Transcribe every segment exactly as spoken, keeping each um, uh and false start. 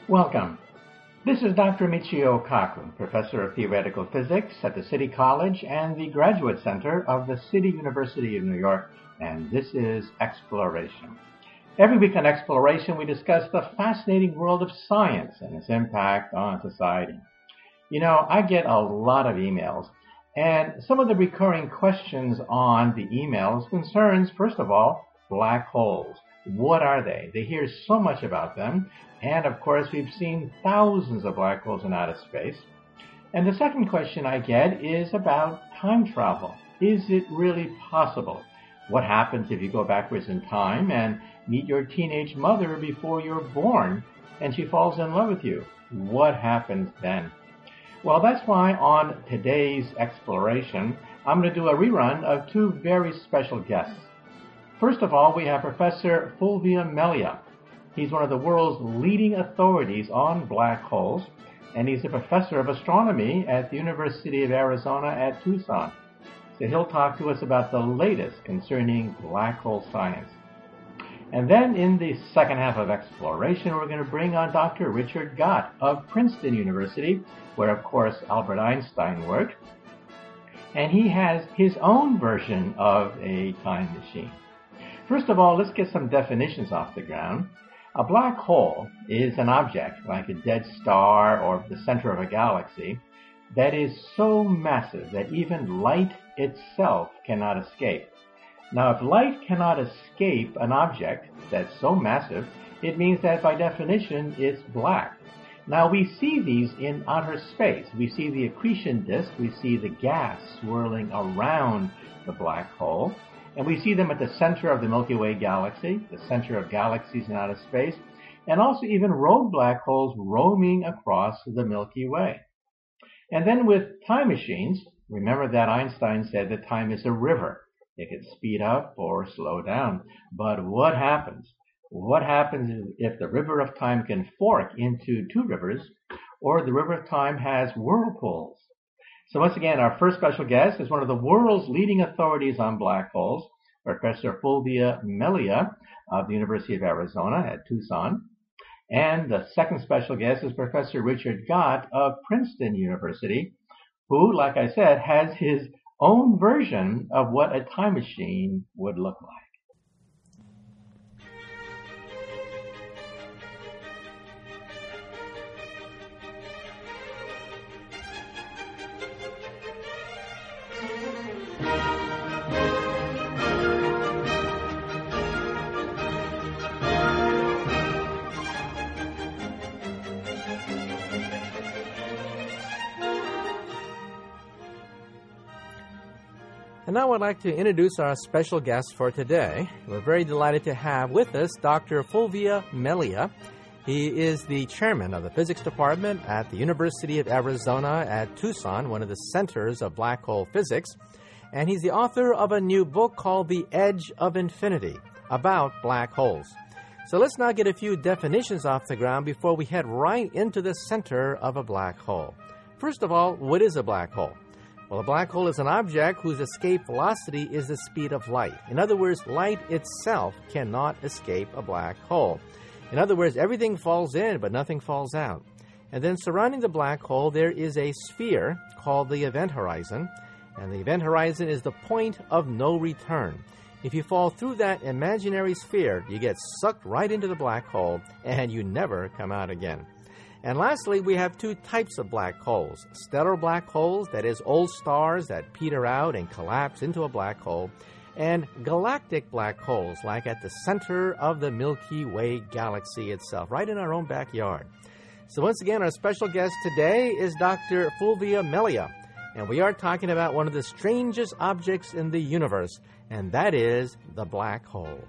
Welcome. This is Doctor Michio Kaku, Professor of Theoretical Physics at the City College and the Graduate Center of the City University of New York, and this is Exploration. Every week on Exploration, we discuss the fascinating world of science and its impact on society. You know, I get a lot of emails, and some of the recurring questions on the emails concerns, first of all, black holes. What are they? They hear so much about them, and of course, we've seen thousands of black holes in outer space. And the second question I get is about time travel. Is it really possible? What happens if you go backwards in time and meet your teenage mother before you're born and she falls in love with you? What happens then? Well, that's why on today's Exploration, I'm going to do a rerun of two very special guests. First of all, we have Professor Fulvio Melia. He's one of the world's leading authorities on black holes, and he's a professor of astronomy at the University of Arizona at Tucson. So he'll talk to us about the latest concerning black hole science. And then in the second half of Exploration, we're going to bring on Doctor Richard Gott of Princeton University, where, of course, Albert Einstein worked. And he has his own version of a time machine. First of all, let's get some definitions off the ground. A black hole is an object, like a dead star or the center of a galaxy, that is so massive that even light itself cannot escape. Now, if light cannot escape an object that's so massive, it means that by definition it's black. Now, we see these in outer space. We see the accretion disk, we see the gas swirling around the black hole, and we see them at the center of the Milky Way galaxy, the center of galaxies in outer space, and also even rogue black holes roaming across the Milky Way. And then with time machines, remember that Einstein said that time is a river. It can speed up or slow down. But what happens? What happens if the river of time can fork into two rivers, or the river of time has whirlpools? So once again, our first special guest is one of the world's leading authorities on black holes, Professor Fulvio Melia of the University of Arizona at Tucson. And the second special guest is Professor Richard Gott of Princeton University, who, like I said, has his own version of what a time machine would look like. And now I'd like to introduce our special guest for today. We're very delighted to have with us Doctor Fulvio Melia. He is the chairman of the physics department at the University of Arizona at Tucson, one of the centers of black hole physics. And he's the author of a new book called The Edge of Infinity, about black holes. So let's now get a few definitions off the ground before we head right into the center of a black hole. First of all, what is a black hole? Well, a black hole is an object whose escape velocity is the speed of light. In other words, light itself cannot escape a black hole. In other words, everything falls in, but nothing falls out. And then surrounding the black hole, there is a sphere called the event horizon. And the event horizon is the point of no return. If you fall through that imaginary sphere, you get sucked right into the black hole, and you never come out again. And lastly, we have two types of black holes. Stellar black holes, that is, old stars that peter out and collapse into a black hole, and galactic black holes, like at the center of the Milky Way galaxy itself, right in our own backyard. So once again, our special guest today is Doctor Fulvio Melia, and we are talking about one of the strangest objects in the universe, and that is the black hole.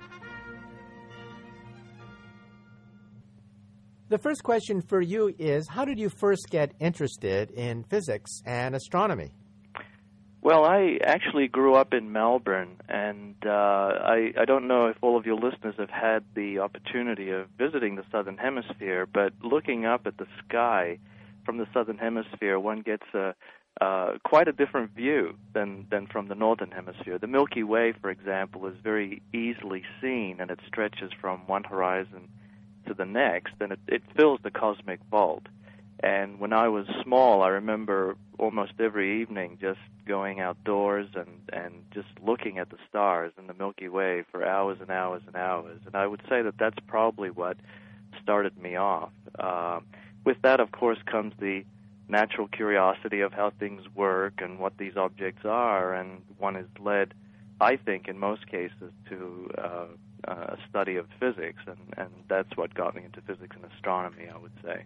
The first question for you is, how did you first get interested in physics and astronomy? Well, I actually grew up in Melbourne, and uh, I, I don't know if all of your listeners have had the opportunity of visiting the Southern Hemisphere, but looking up at the sky from the Southern Hemisphere, one gets a, uh, quite a different view than, than from the Northern Hemisphere. The Milky Way, for example, is very easily seen, and it stretches from one horizon to the next, and it, it fills the cosmic vault. And when I was small, I remember almost every evening just going outdoors and, and just looking at the stars in the Milky Way for hours and hours and hours. And I would say that that's probably what started me off. Uh, with that, of course, comes the natural curiosity of how things work and what these objects are, and one is led, I think, in most cases, to uh, a study of physics, and, and that's what got me into physics and astronomy, I would say.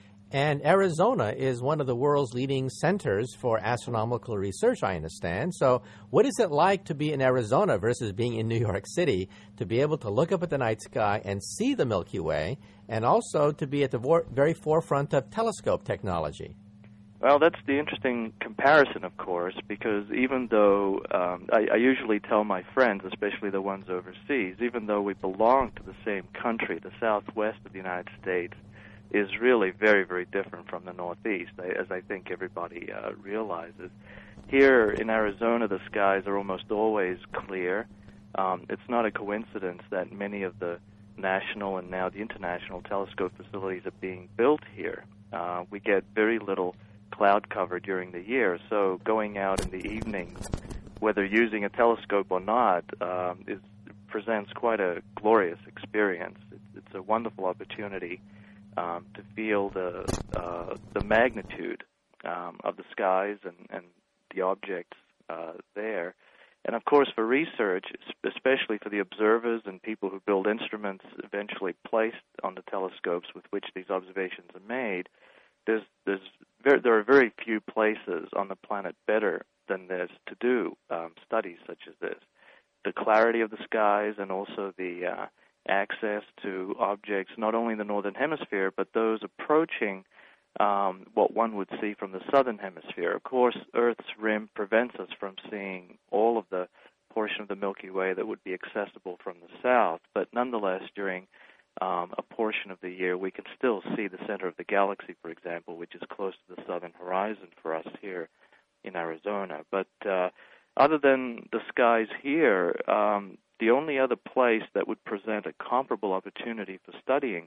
And Arizona is one of the world's leading centers for astronomical research, I understand. So what is it like to be in Arizona versus being in New York City, to be able to look up at the night sky and see the Milky Way, and also to be at the vor- very forefront of telescope technology? Well, that's the interesting comparison, of course, because even though um, I, I usually tell my friends, especially the ones overseas, even though we belong to the same country, the southwest of the United States is really very, very different from the Northeast, as I think everybody uh, realizes. Here in Arizona, the skies are almost always clear. Um, it's not a coincidence that many of the national and now the international telescope facilities are being built here. Uh, we get very little cloud cover during the year, so going out in the evenings, whether using a telescope or not, um, is, presents quite a glorious experience. It's, it's a wonderful opportunity Um, to feel the uh, the magnitude um, of the skies and, and the objects uh, there. And of course, for research, especially for the observers and people who build instruments eventually placed on the telescopes with which these observations are made, there's, there's very, there are very few places on the planet better than this to do um, studies such as this. The clarity of the skies and also the uh, access to objects not only in the northern hemisphere, but those approaching um, what one would see from the southern hemisphere. Of course, Earth's rim prevents us from seeing all of the portion of the Milky Way that would be accessible from the south, but nonetheless, during um, a portion of the year, we can still see the center of the galaxy, for example, which is close to the southern horizon for us here in Arizona. But uh, other than the skies here, um, the only other place that would present a comparable opportunity for studying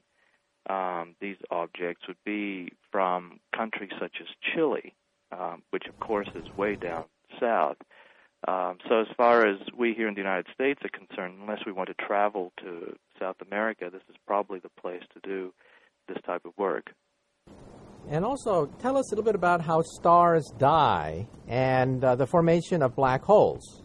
um, these objects would be from countries such as Chile, um, which, of course, is way down south. Um, so as far as we here in the United States are concerned, unless we want to travel to South America, this is probably the place to do this type of work. And also, tell us a little bit about how stars die and uh, the formation of black holes.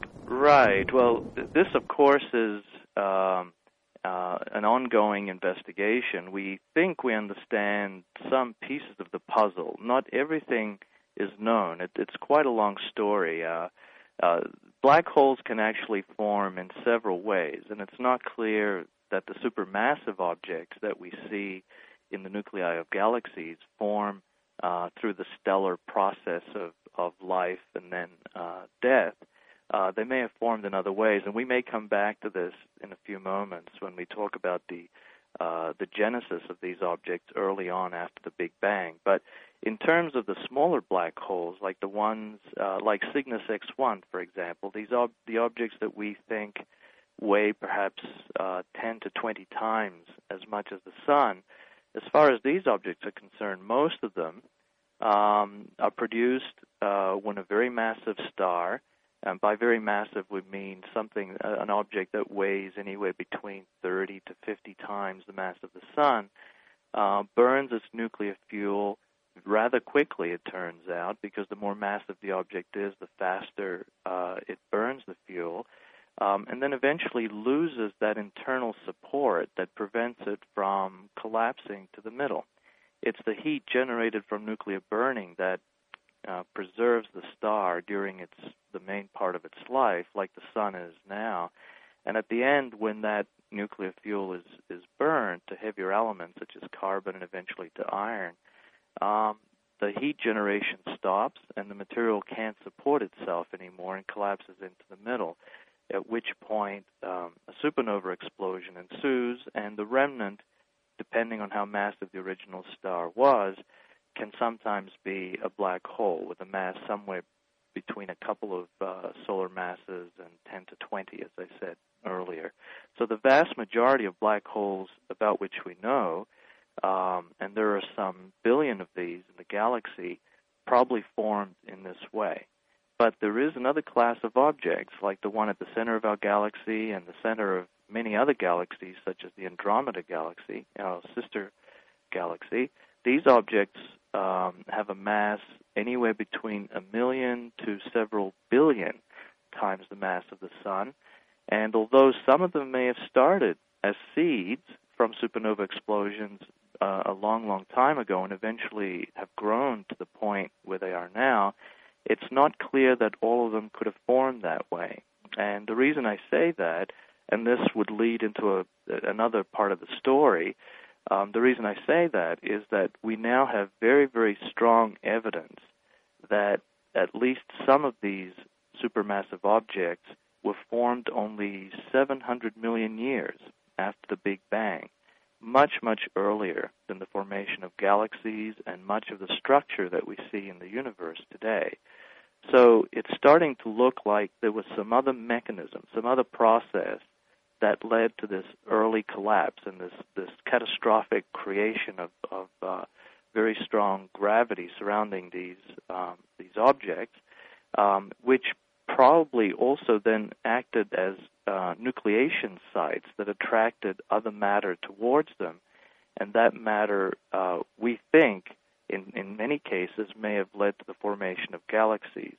Right. Well, this, of course, is um, uh, an ongoing investigation. We think we understand some pieces of the puzzle. Not everything is known. It, it's quite a long story. Uh, uh, black holes can actually form in several ways, and it's not clear that the supermassive objects that we see in the nuclei of galaxies form uh, through the stellar process of, of life and then uh, death. Uh, they may have formed in other ways, and we may come back to this in a few moments when we talk about the uh, the genesis of these objects early on after the Big Bang. But in terms of the smaller black holes, like the ones uh, like Cygnus X one, for example, these ob- the objects that we think weigh perhaps uh, ten to twenty times as much as the Sun, as far as these objects are concerned, most of them um, are produced uh, when a very massive star, and by very massive we mean something, uh, an object that weighs anywhere between thirty to fifty times the mass of the Sun, uh, burns its nuclear fuel rather quickly, it turns out, because the more massive the object is, the faster uh, it burns the fuel, um, and then eventually loses that internal support that prevents it from collapsing to the middle. It's the heat generated from nuclear burning that uh, preserves the star during its the main part of its life, like the Sun is now. And at the end, when that nuclear fuel is, is burned to heavier elements, such as carbon and eventually to iron, um, the heat generation stops and the material can't support itself anymore and collapses into the middle, at which point um, a supernova explosion ensues, and the remnant, depending on how massive the original star was, can sometimes be a black hole with a mass somewhere between a couple of uh, solar masses and ten to twenty, as I said earlier. So the vast majority of black holes about which we know, um, and there are some billion of these in the galaxy, probably formed in this way. But there is another class of objects, like the one at the center of our galaxy and the center of many other galaxies, such as the Andromeda Galaxy, our sister galaxy. These objects um, have a mass anywhere between a million to several billion times the mass of the Sun. And although some of them may have started as seeds from supernova explosions uh, a long, long time ago and eventually have grown to the point where they are now, it's not clear that all of them could have formed that way. And the reason I say that, and this would lead into a, another part of the story, um, the reason I say that is that we now have very, very strong evidence that at least some of these supermassive objects were formed only seven hundred million years after the Big Bang, much, much earlier than the formation of galaxies and much of the structure that we see in the universe today. So it's starting to look like there was some other mechanism, some other process that led to this early collapse and this, this catastrophic creation of, of uh, very strong gravity surrounding these um, these objects, um, which probably also then acted as uh, nucleation sites that attracted other matter towards them, and that matter, uh, we think, in, in many cases, may have led to the formation of galaxies.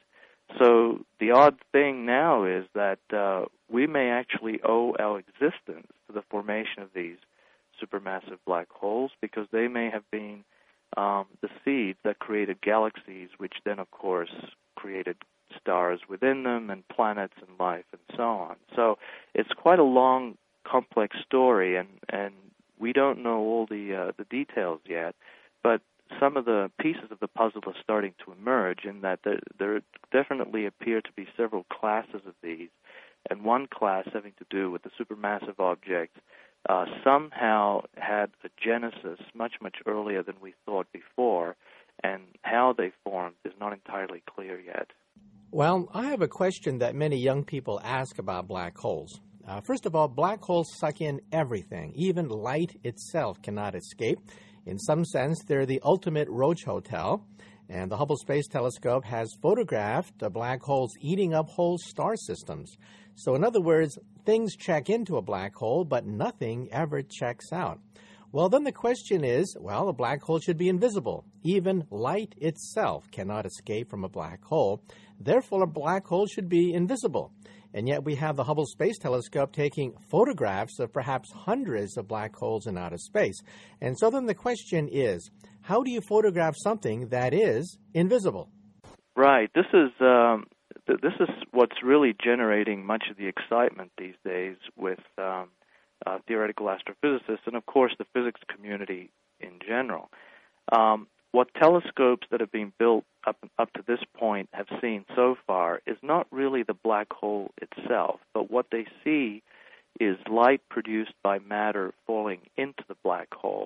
So the odd thing now is that uh, we may actually owe our existence to the formation of these supermassive black holes, because they may have been um, the seeds that created galaxies, which then, of course, created stars within them and planets and life and so on. So it's quite a long, complex story, and, and we don't know all the uh, the details yet, but some of the pieces of the puzzle are starting to emerge, in that there, there definitely appear to be several classes of these, and one class having to do with the supermassive objects uh, somehow had a genesis much, much earlier than we thought before, and how they formed is not entirely clear yet. Well, I have a question that many young people ask about black holes. Uh, first of all, black holes suck in everything. Even light itself cannot escape. In some sense, they're the ultimate roach hotel, and the Hubble Space Telescope has photographed the black holes eating up whole star systems. So in other words, things check into a black hole, but nothing ever checks out. Well, then the question is, well, a black hole should be invisible. Even light itself cannot escape from a black hole. Therefore, a black hole should be invisible. And yet we have the Hubble Space Telescope taking photographs of perhaps hundreds of black holes in outer space. And so then the question is, how do you photograph something that is invisible? Right. This is um, th- this is what's really generating much of the excitement these days with um, uh, theoretical astrophysicists and, of course, the physics community in general. Um, what telescopes that have been built up up to this point have seen so far is not really the black hole itself, but what they see is light produced by matter falling into the black hole.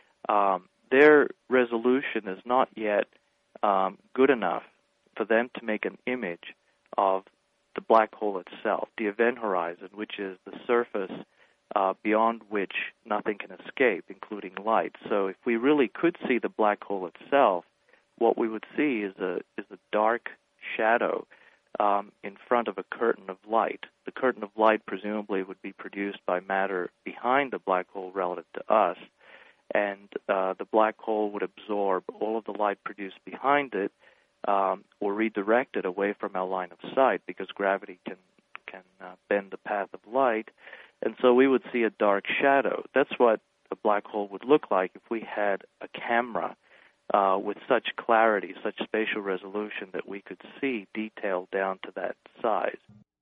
Um, their resolution is not yet um, good enough for them to make an image of the black hole itself, the event horizon, which is the surface uh, beyond which nothing can escape, including light. So if we really could see the black hole itself, what we would see is a is a dark shadow um, in front of a curtain of light. The curtain of light presumably would be produced by matter behind the black hole relative to us, and uh, the black hole would absorb all of the light produced behind it, um, or redirect it away from our line of sight, because gravity can can uh, bend the path of light, and so we would see a dark shadow. That's what a black hole would look like if we had a camera uh, with such clarity, such spatial resolution that we could see detail down to that size.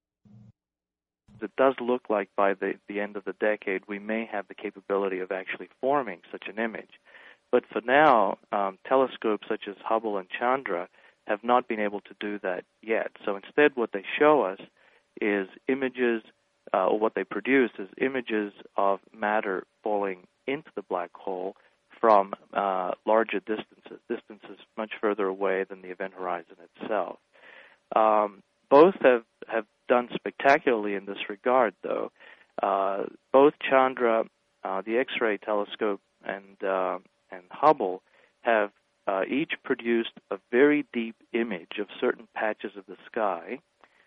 It does look like by the, the end of the decade we may have the capability of actually forming such an image. But for now, um, telescopes such as Hubble and Chandra have not been able to do that yet. So instead what they show us is images, uh, or what they produce is images of matter falling into the black hole from uh, larger distances, distances much further away than the event horizon itself. Um, both have, have done spectacularly in this regard, though. Uh, both Chandra, uh, the X-ray telescope, and uh, and Hubble have uh, each produced a very deep image of certain patches of the sky.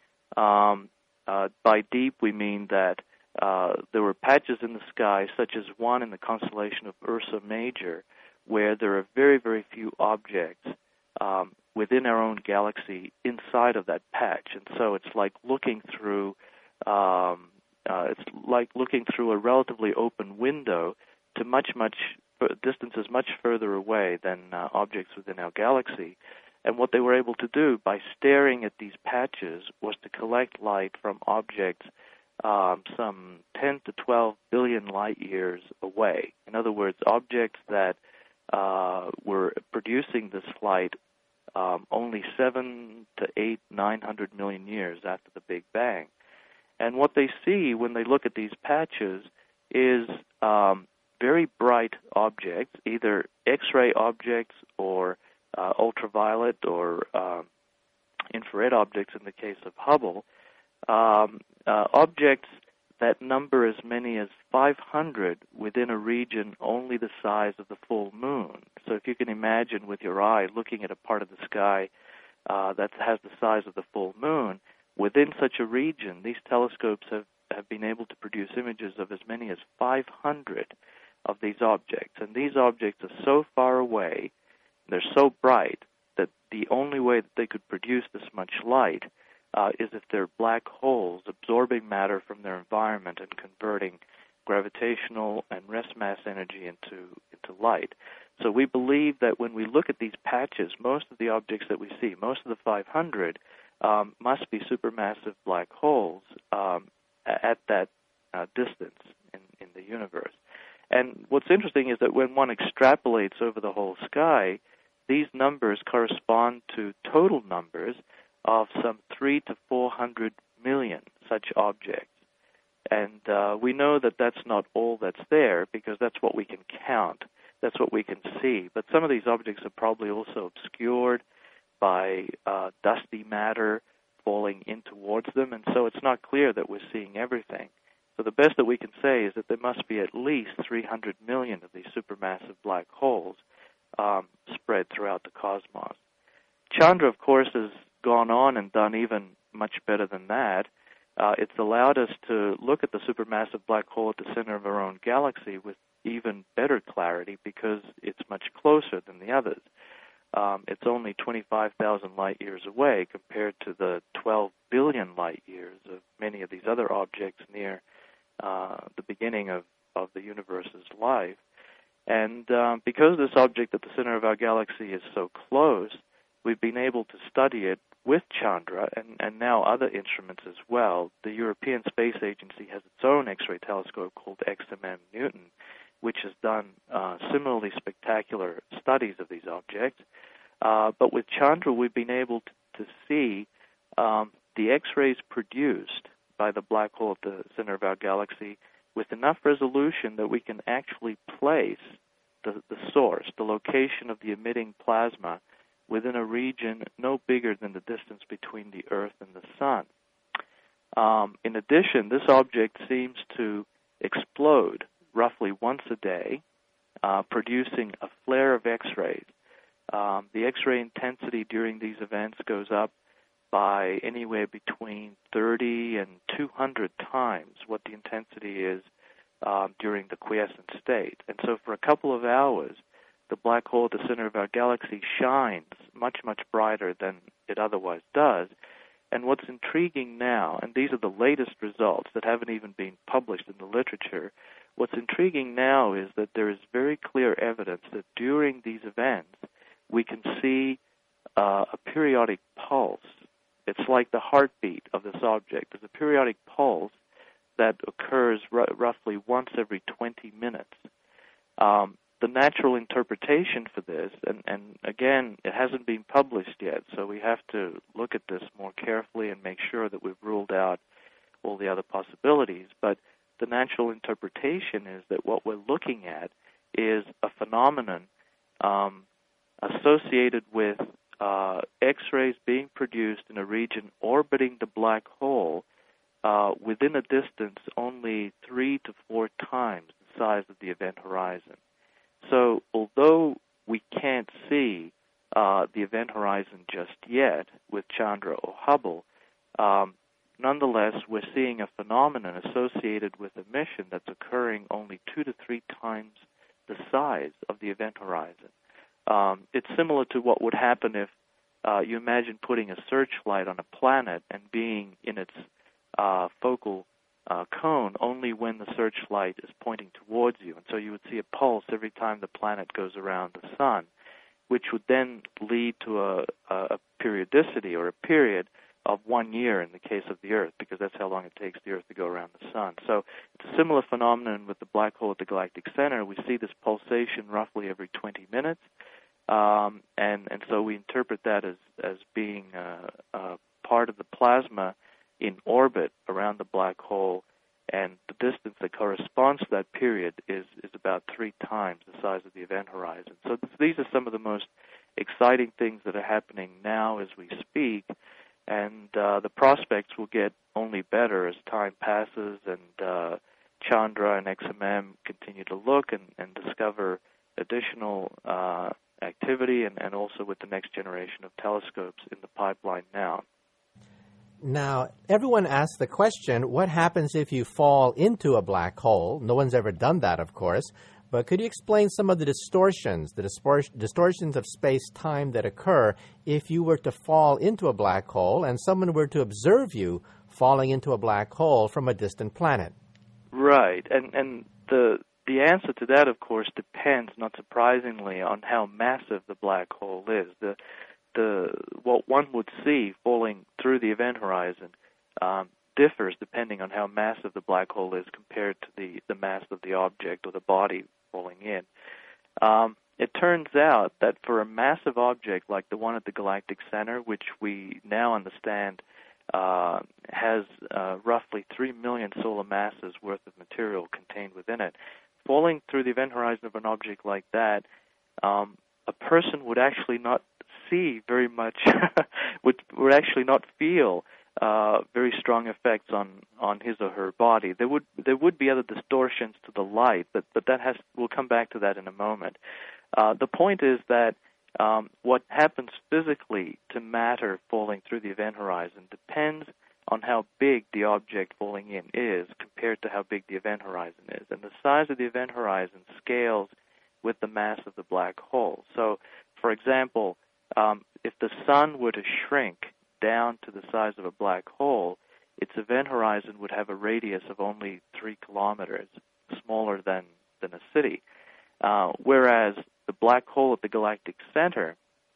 Um, uh, by deep, we mean that uh, there were patches in the sky, such as one in the constellation of Ursa Major, where there are very, very few objects um, within our own galaxy inside of that patch. And so it's like looking through, um, uh, it's like looking through a relatively open window to much, much distances much further away than uh, objects within our galaxy. And what they were able to do by staring at these patches was to collect light from objects um, some ten to twelve billion light years away. In other words, objects that uh, were producing this light um, only seven to eight, nine hundred million years after the Big Bang. And what they see when they look at these patches is um, very bright objects, either X-ray objects or uh, ultraviolet or uh, infrared objects in the case of Hubble, um, uh, objects that number as many as five hundred within a region only the size of the full moon. So if you can imagine with your eye looking at a part of the sky uh, that has the size of the full moon, within such a region, these telescopes have, have been able to produce images of as many as five hundred of these objects. And these objects are so far away, they're so bright, that the only way that they could produce this much light uh, is if they're black holes absorbing matter from their environment and converting gravitational and rest mass energy into, into light. So we believe that when we look at these patches, most of the objects that we see, most of the five hundred, um, must be supermassive black holes um, at that uh, distance in, in the universe. And what's interesting is that when one extrapolates over the whole sky, these numbers correspond to total numbers of some three to four hundred million such objects. And uh, we know that that's not all that's there because that's what we can count. That's what we can see. But some of these objects are probably also obscured by uh, dusty matter falling in towards them, and so it's not clear that we're seeing everything. So the best that we can say is that there must be at least three hundred million of these supermassive black holes um, spread throughout the cosmos. Chandra, of course, has gone on and done even much better than that. Uh, it's allowed us to look at the supermassive black hole at the center of our own galaxy with even better clarity because it's much closer than the others. Um, it's only twenty-five thousand light years away compared to the twelve billion light years of many of these other objects near uh, the beginning of, of the universe's life. And um, because this object at the center of our galaxy is so close, we've been able to study it with Chandra and, and now other instruments as well. The European Space Agency has its own X-ray telescope called X M M Newton, which has done uh, similarly spectacular studies of these objects. Uh, but with Chandra, we've been able to, to see um, the X-rays produced by the black hole at the center of our galaxy with enough resolution that we can actually place the, the source, the location of the emitting plasma, within a region no bigger than the distance between the Earth and the Sun. Um, in addition, this object seems to explode roughly once a day, uh, producing a flare of X-rays. Um, the X-ray intensity during these events goes up by anywhere between thirty and two hundred times what the intensity is um, during the quiescent state. And so for a couple of hours, the black hole at the center of our galaxy shines much, much brighter than it otherwise does. And what's intriguing now, and these are the latest results that haven't even been published in the literature, what's intriguing now is that there is very clear evidence that during these events, we can see uh, a periodic pulse. It's like the heartbeat of this object. There's a periodic pulse that occurs r- roughly once every twenty minutes. Um, the natural interpretation for this, and, and again, it hasn't been published yet, so we have to look at this more carefully and make sure that we've ruled out all the other possibilities. But the natural interpretation is that what we're looking at is a phenomenon um, associated with uh, X-rays being produced in a region orbiting the black hole uh, within a distance only three to four times the size of the event horizon. So although we can't see uh, the event horizon just yet with Chandra or Hubble, um, nonetheless, we're seeing a phenomenon associated with a mission that's occurring only two to three times the size of the event horizon. Um, it's similar to what would happen if uh, you imagine putting a searchlight on a planet and being in its uh, focal uh, cone only when the searchlight is pointing towards you. And so you would see a pulse every time the planet goes around the sun, which would then lead to a, a periodicity or a period of one year in the case of the Earth, because that's how long it takes the Earth to go around the sun. So it's a similar phenomenon with the black hole at the galactic center. We see this pulsation roughly every twenty minutes, um, and, and so we interpret that as, as being uh, uh, part of the plasma in orbit around the black hole, and the distance that corresponds to that period is, is about three times the size of the event horizon. So th- these are some of the most exciting things that are happening now as we speak, and uh, the prospects will get only better as time passes and uh, Chandra and X M M continue to look and, and discover additional uh, activity, and, and also with the next generation of telescopes in the pipeline now. Now, everyone asks the question, what happens if you fall into a black hole? No one's ever done that, of course. But could you explain some of the distortions, the dispor- distortions of space-time that occur if you were to fall into a black hole and someone were to observe you falling into a black hole from a distant planet? Right. And and the the answer to that, of course, depends, not surprisingly, on how massive the black hole is. The the what one would see falling through the event horizon um, differs depending on how massive the black hole is compared to the, the mass of the object or the body falling in. Um, it turns out that for a massive object like the one at the galactic center, which we now understand uh, has uh, roughly three million solar masses worth of material contained within it, falling through the event horizon of an object like that, um, a person would actually not see very much, would, would actually not feel Uh, very strong effects on, on his or her body. There would there would be other distortions to the light, but but that has we'll come back to that in a moment. Uh, the point is that um, what happens physically to matter falling through the event horizon depends on how big the object falling in is compared to how big the event horizon is, and the size of the event horizon scales with the mass of the black hole. So, for example, um, if the sun were to shrink down to the size of a black hole, its event horizon would have a radius of only three kilometers, smaller than, than a city. Uh, whereas the black hole at the galactic center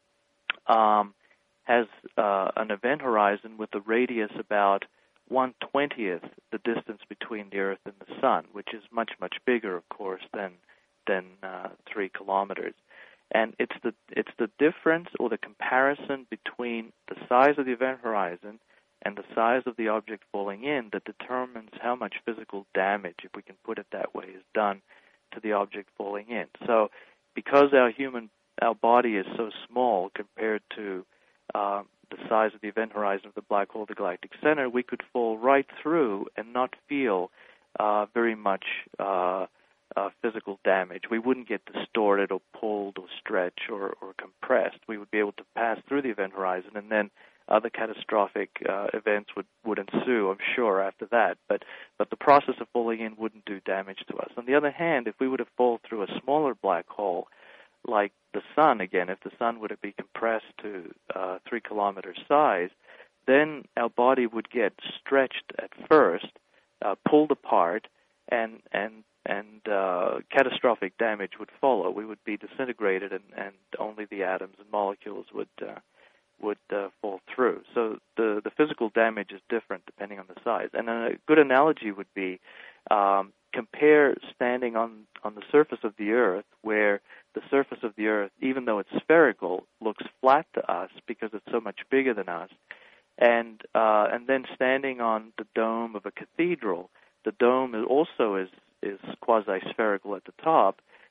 um, has uh, an event horizon with a radius about one twentieth the distance between the Earth and the Sun, which is much, much bigger, of course, than than uh, three kilometers. And it's the it's the difference or the comparison between the size of the event horizon and the size of the object falling in that determines how much physical damage, if we can put it that way, is done to the object falling in. So because our human, our body is so small compared to uh, the size of the event horizon of the black hole, the galactic center, we could fall right through and not feel uh, very much uh Uh, physical damage. We wouldn't get distorted or pulled or stretched or, or compressed. We would be able to pass through the event horizon, and then other catastrophic uh, events would, would ensue, I'm sure, after that. But but the process of falling in wouldn't do damage to us. On the other hand, if we were to fall through a smaller black hole, like the sun, again, if the sun were to be compressed to uh, three kilometer size, then our body would get stretched at first, uh, pulled apart, and and and uh, catastrophic damage would follow. We would be disintegrated, and, and only the atoms and molecules would uh, would uh, fall through. So the the physical damage is different depending on the size. And a good analogy would be um, compare standing on, on the surface of the Earth, where the surface of the Earth, even though it's spherical, looks flat to us because it's so much bigger than us, and uh, and then standing on the dome of a cathedral. The dome is also is is quasi-spherical at the top,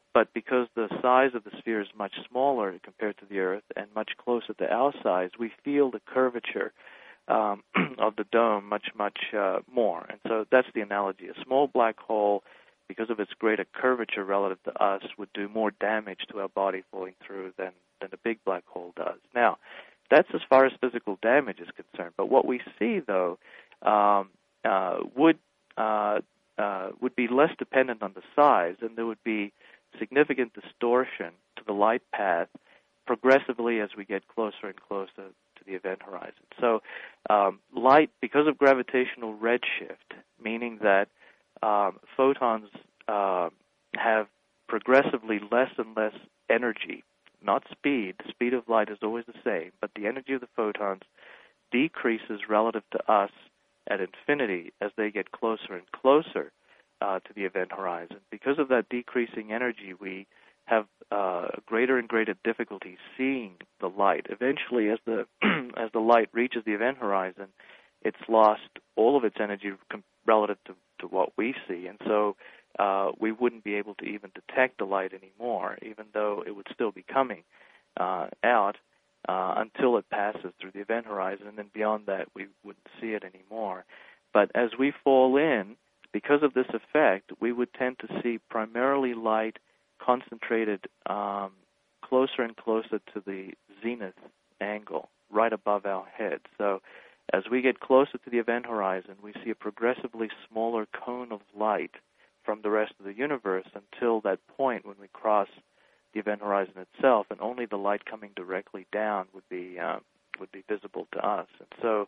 but because the size of the sphere is much smaller compared to the Earth and much closer to our size, we feel the curvature um, of the dome much, much uh, more. And so that's the analogy. A small black hole, because of its greater curvature relative to us, would do more damage to our body falling through than, than a big black hole does. Now, that's as far as physical damage is concerned. But what we see, though, um, uh, would uh, uh, would be less dependent on the size, and there would be significant distortion to the light path progressively as we get closer and closer to the event horizon. So um, light, because of gravitational redshift, meaning that um, photons uh, have progressively less and less energy, not speed. The speed of light is always the same, but the energy of the photons decreases relative to us at infinity as they get closer and closer uh, to the event horizon. Because of that decreasing energy, we have uh, greater and greater difficulty seeing the light. Eventually, as the as the light reaches the event horizon, it's lost all of its energy com- relative to, to what we see, and so uh, we wouldn't be able to even detect the light anymore, even though it would still be coming uh, out uh, until it passes through the event horizon, and then beyond that, we wouldn't see it anymore. But as we fall in, because of this effect, we would tend to see primarily light concentrated um, closer and closer to the zenith angle, right above our head. So as we get closer to the event horizon, we see a progressively smaller cone of light from the rest of the universe until that point when we cross the event horizon itself, and only the light coming directly down would be uh, would be visible to us. And so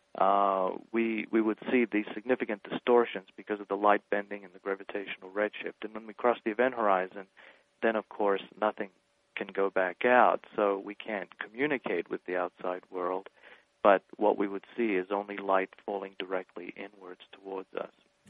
uh, we we would see these significant distortions because of the light bending and the gravitational redshift. And when we cross the event horizon, then of course nothing can go back out, so we can't communicate with the outside world. But what we would see is only light falling directly inwards towards us.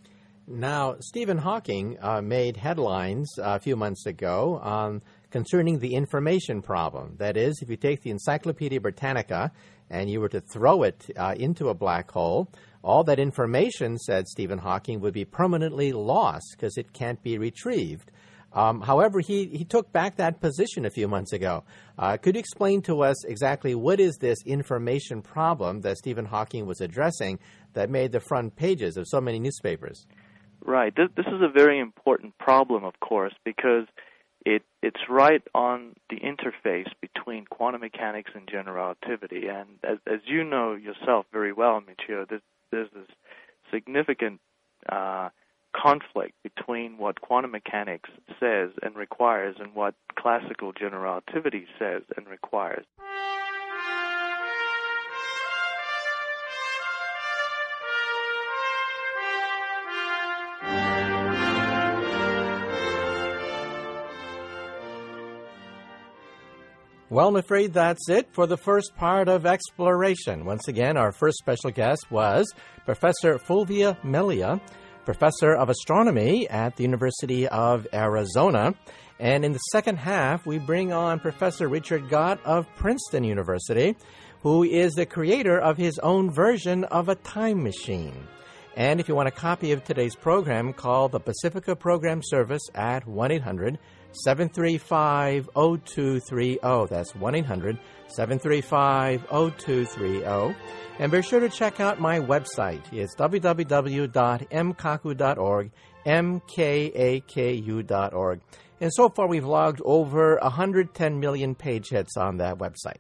Now, Stephen Hawking uh, made headlines uh, a few months ago um, concerning the information problem. That is, if you take the Encyclopedia Britannica and you were to throw it uh, into a black hole, all that information, said Stephen Hawking, would be permanently lost because it can't be retrieved. Um, however, he, he took back that position a few months ago. Uh, could you explain to us exactly what is this information problem that Stephen Hawking was addressing that made the front pages of so many newspapers? Right. This, this is a very important problem, of course, because it it's right on the interface between quantum mechanics and general relativity. And as, as you know yourself very well, Michio, there's, there's this significant uh, conflict between what quantum mechanics says and requires and what classical general relativity says and requires. Well, I'm afraid that's it for the first part of Exploration. Once again, our first special guest was Professor Fulvia Melia, Professor of Astronomy at the University of Arizona. And in the second half, we bring on Professor Richard Gott of Princeton University, who is the creator of his own version of a time machine. And if you want a copy of today's program, call the Pacifica Program Service at one eight hundred seven three five oh two three oh. That's one eight hundred seven three five oh two three oh. And be sure to check out my website. It's w w w dot m kaku dot org, M K A K U dot org. And so far, we've logged over one hundred ten million page hits on that website.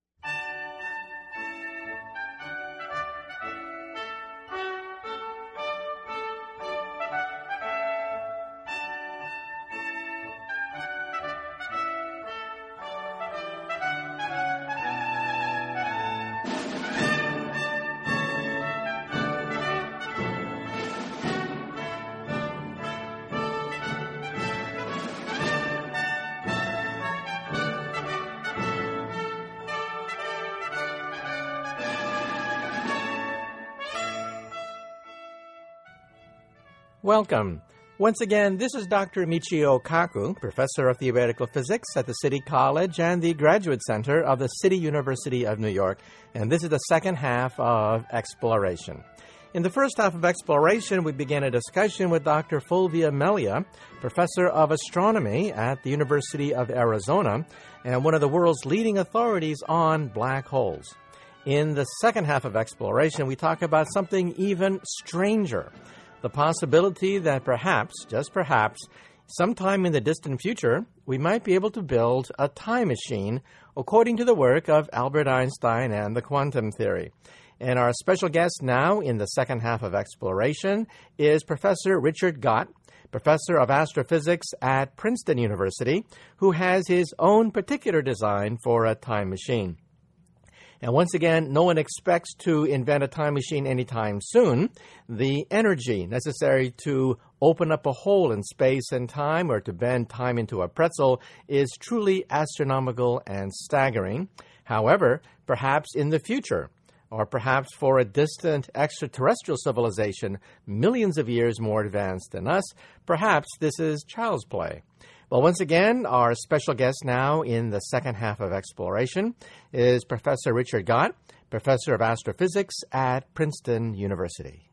Welcome. Once again, this is Doctor Michio Kaku, Professor of Theoretical Physics at the City College and the Graduate Center of the City University of New York, and this is the second half of Exploration. In the first half of Exploration, we began a discussion with Doctor Fulvia Melia, professor of astronomy at the University of Arizona and one of the world's leading authorities on black holes. In the second half of Exploration, we talk about something even stranger, the possibility that perhaps, just perhaps, sometime in the distant future, we might be able to build a time machine according to the work of Albert Einstein and the quantum theory. And our special guest now in the second half of Exploration is Professor Richard Gott, professor of astrophysics at Princeton University, who has his own particular design for a time machine. And once again, no one expects to invent a time machine anytime soon. The energy necessary to open up a hole in space and time or to bend time into a pretzel is truly astronomical and staggering. However, perhaps in the future, or perhaps for a distant extraterrestrial civilization millions of years more advanced than us, perhaps this is child's play. Well, once again, our special guest now in the second half of Exploration is Professor Richard Gott, professor of astrophysics at Princeton University.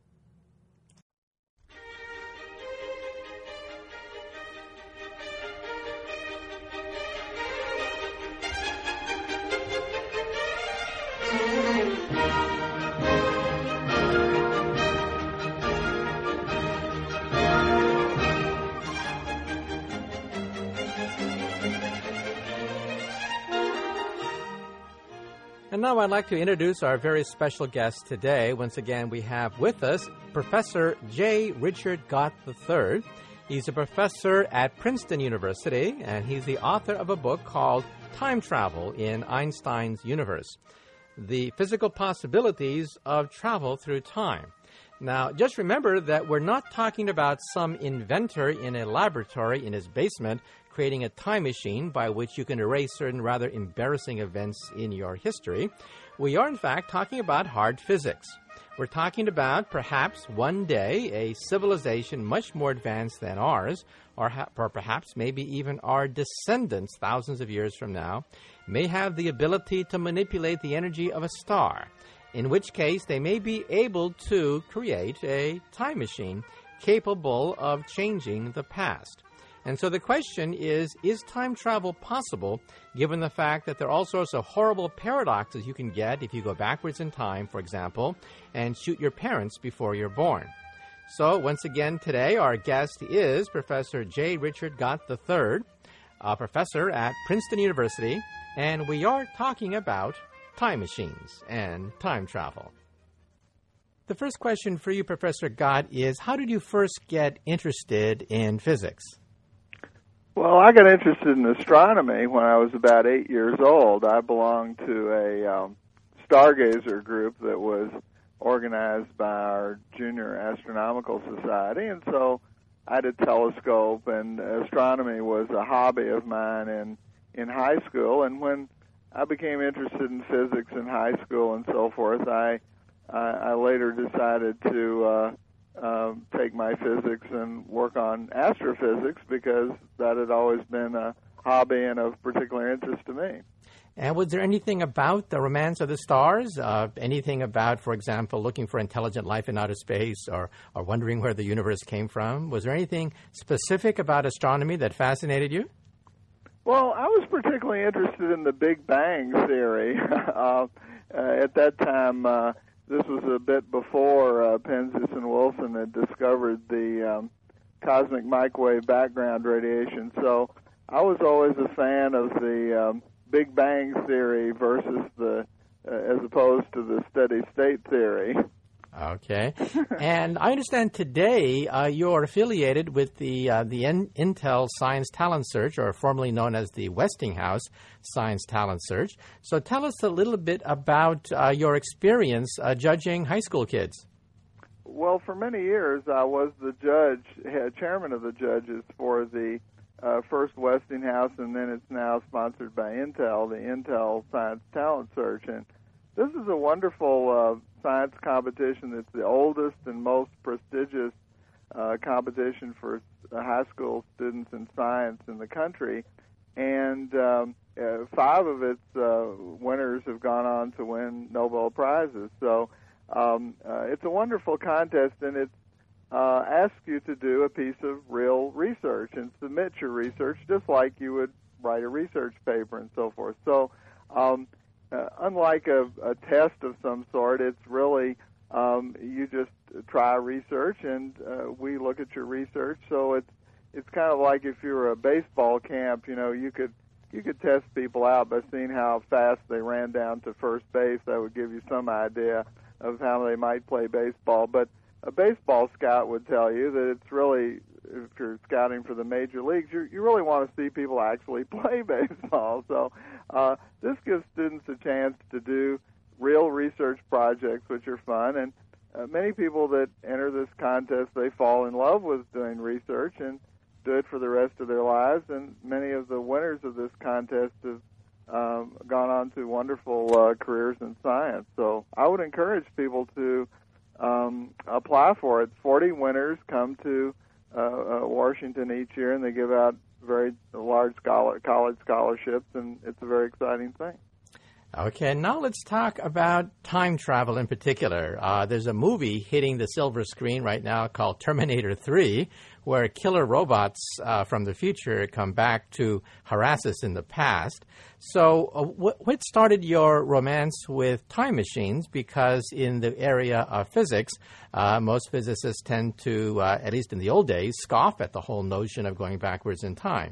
And now I'd like to introduce our very special guest today. Once again, we have with us Professor J. Richard Gott the third. He's a professor at Princeton University, and he's the author of a book called Time Travel in Einstein's Universe, The Physical Possibilities of Travel Through Time. Now, just remember that we're not talking about some inventor in a laboratory in his basement creating a time machine by which you can erase certain rather embarrassing events in your history. We are, in fact, talking about hard physics. We're talking about perhaps one day a civilization much more advanced than ours, or, ha- or perhaps maybe even our descendants thousands of years from now, may have the ability to manipulate the energy of a star, in which case they may be able to create a time machine capable of changing the past. And so the question is, is time travel possible, given the fact that there are all sorts of horrible paradoxes you can get if you go backwards in time, for example, and shoot your parents before you're born? So once again today, our guest is Professor J. Richard Gott the third, a professor at Princeton University, and we are talking about time machines and time travel. The first question for you, Professor Gott, is how did you first get interested in physics? Well, I got interested in astronomy when I was about eight years old. I belonged to a um, stargazer group that was organized by our Junior Astronomical Society, and so I had a telescope, and astronomy was a hobby of mine in, in high school. And when I became interested in physics in high school and so forth, I I, I later decided to uh, uh, take my physics and work on astrophysics because that had always been a hobby and of particular interest to me. And was there anything about the romance of the stars, uh, anything about, for example, looking for intelligent life in outer space or, or wondering where the universe came from? Was there anything specific about astronomy that fascinated you? Well, I was particularly interested in the Big Bang theory. uh, uh, at that time, uh, this was a bit before uh, Penzias and Wilson had discovered the um, cosmic microwave background radiation. So I was always a fan of the um, Big Bang theory versus the, uh, as opposed to the steady state theory. Okay. And I understand today uh, you're affiliated with the uh, the N- Intel Science Talent Search, or formerly known as the Westinghouse Science Talent Search. So tell us a little bit about uh, your experience uh, judging high school kids. Well, for many years, I was the judge, chairman of the judges for the uh, first Westinghouse, and then it's now sponsored by Intel, the Intel Science Talent Search. And this is a wonderful uh, science competition. It's the oldest and most prestigious uh, competition for uh, high school students in science in the country. And um, uh, five of its uh, winners have gone on to win Nobel Prizes. So um, uh, it's a wonderful contest, and it uh, asks you to do a piece of real research and submit your research just like you would write a research paper and so forth. So um, uh, unlike a, a test of some sort, it's really um, you just try research, and uh, we look at your research. So it's it's kind of like if you were a baseball camp, you know, you could you could test people out by seeing how fast they ran down to first base. That would give you some idea of how they might play baseball. But a baseball scout would tell you that it's really, if you're scouting for the major leagues, you you really want to see people actually play baseball. So uh, this gives students a chance to do real research projects, which are fun. And uh, many people that enter this contest, they fall in love with doing research and do it for the rest of their lives. And many of the winners of this contest have um, gone on to wonderful uh, careers in science. So I would encourage people to um, apply for it. forty winners come to uh, uh, Washington each year, and they give out very large scholar, college scholarships, and it's a very exciting thing. Okay, now let's talk about time travel in particular. Uh, there's a movie hitting the silver screen right now called Terminator three, where killer robots uh, from the future come back to harass us in the past. So uh, what, what started your romance with time machines? Because in the area of physics, uh, most physicists tend to, uh, at least in the old days, scoff at the whole notion of going backwards in time.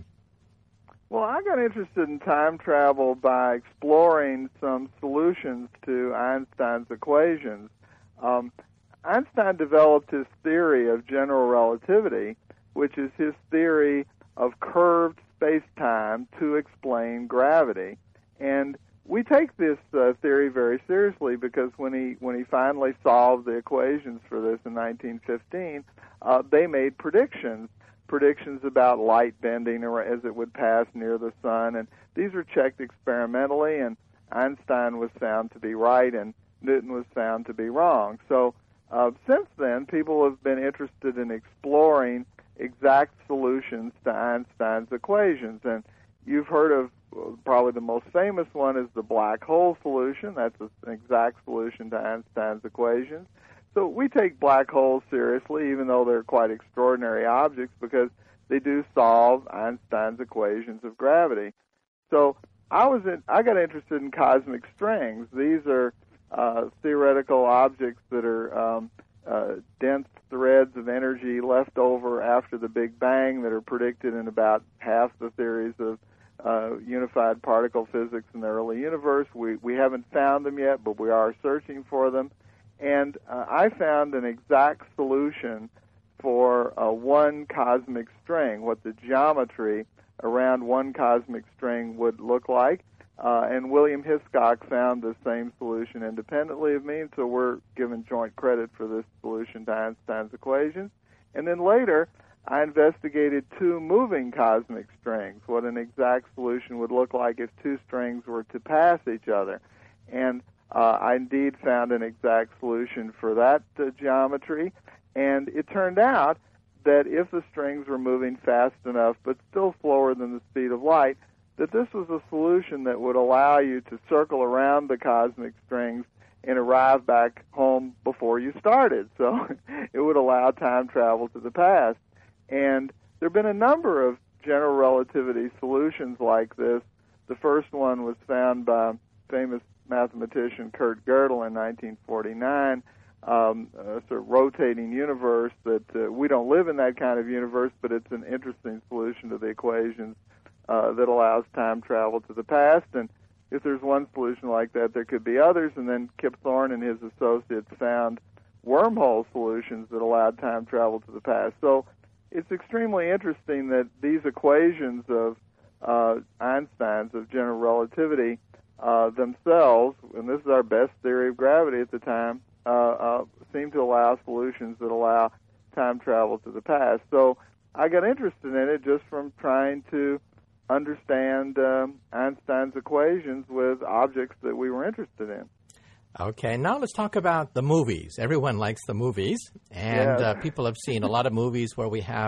Well, I got interested in time travel by exploring some solutions to Einstein's equations. Um, Einstein developed his theory of general relativity, which is his theory of curved space-time to explain gravity. And we take this uh, theory very seriously because when he when he finally solved the equations for this in nineteen fifteen, uh, they made predictions. predictions about light bending as it would pass near the sun, and these were checked experimentally, and Einstein was found to be right and Newton was found to be wrong. So uh, since then, people have been interested in exploring exact solutions to Einstein's equations, and you've heard of uh, probably the most famous one is the black hole solution. That's an exact solution to Einstein's equations. So we take black holes seriously, even though they're quite extraordinary objects, because they do solve Einstein's equations of gravity. So I was in, I got interested in cosmic strings. These are uh, theoretical objects that are um, uh, dense threads of energy left over after the Big Bang that are predicted in about half the theories of uh, unified particle physics in the early universe. We we haven't found them yet, but we are searching for them. And uh, I found an exact solution for uh, one cosmic string, what the geometry around one cosmic string would look like. Uh, and William Hiscock found the same solution independently of me, so we're given joint credit for this solution to Einstein's equations. And then later, I investigated two moving cosmic strings, what an exact solution would look like if two strings were to pass each other. And Uh, I indeed found an exact solution for that uh, geometry, and it turned out that if the strings were moving fast enough but still slower than the speed of light, that this was a solution that would allow you to circle around the cosmic strings and arrive back home before you started. So it would allow time travel to the past. And there have been a number of general relativity solutions like this. The first one was found by famous mathematician Kurt Gödel in nineteen forty-nine, um, a sort of rotating universe that uh, we don't live in that kind of universe, but it's an interesting solution to the equations uh, that allows time travel to the past. And if there's one solution like that, there could be others. And then Kip Thorne and his associates found wormhole solutions that allowed time travel to the past. So it's extremely interesting that these equations of uh, Einstein's of general relativity Uh, themselves, and this is our best theory of gravity at the time, uh, uh, seem to allow solutions that allow time travel to the past. So I got interested in it just from trying to understand um, Einstein's equations with objects that we were interested in. Okay, now let's talk about the movies. Everyone likes the movies, and yeah. uh, people have seen a lot of movies where we have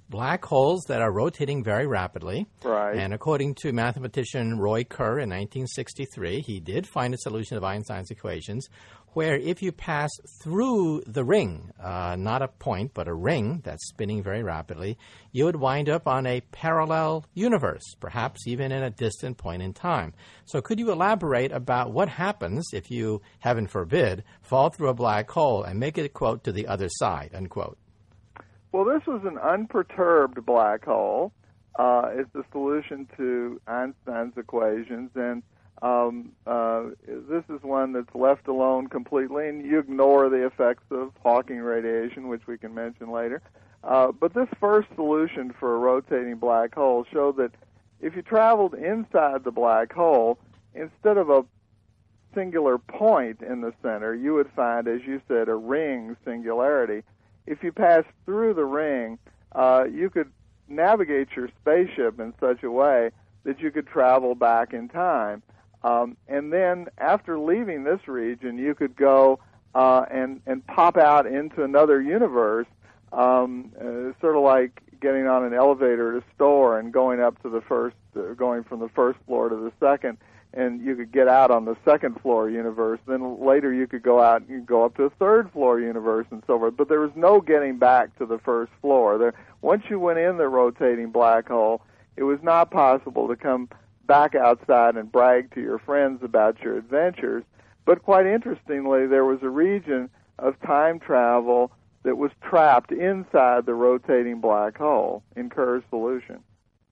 black holes that are rotating very rapidly. Right. And according to mathematician Roy Kerr in nineteen sixty-three, he did find a solution of Einstein's equations where if you pass through the ring, uh, not a point, but a ring that's spinning very rapidly, you would wind up on a parallel universe, perhaps even in a distant point in time. So could you elaborate about what happens if you, heaven forbid, fall through a black hole and make it, quote, to the other side, unquote? Well, this was an unperturbed black hole. Uh, it's the solution to Einstein's equations, and um, uh, this is one that's left alone completely, and you ignore the effects of Hawking radiation, which we can mention later. Uh, but this first solution for a rotating black hole showed that if you traveled inside the black hole, instead of a singular point in the center, you would find, as you said, a ring singularity. If you passed through the ring, uh, you could navigate your spaceship in such a way that you could travel back in time. Um, and then after leaving this region, you could go uh, and, and pop out into another universe, um, uh, sort of like getting on an elevator at a store and going up to the first, uh, going from the first floor to the second, and you could get out on the second floor universe. Then later you could go out and go up to a third floor universe and so forth. But there was no getting back to the first floor. There, once you went in the rotating black hole, it was not possible to come back outside and brag to your friends about your adventures. But quite interestingly, there was a region of time travel that was trapped inside the rotating black hole in Kerr's solution.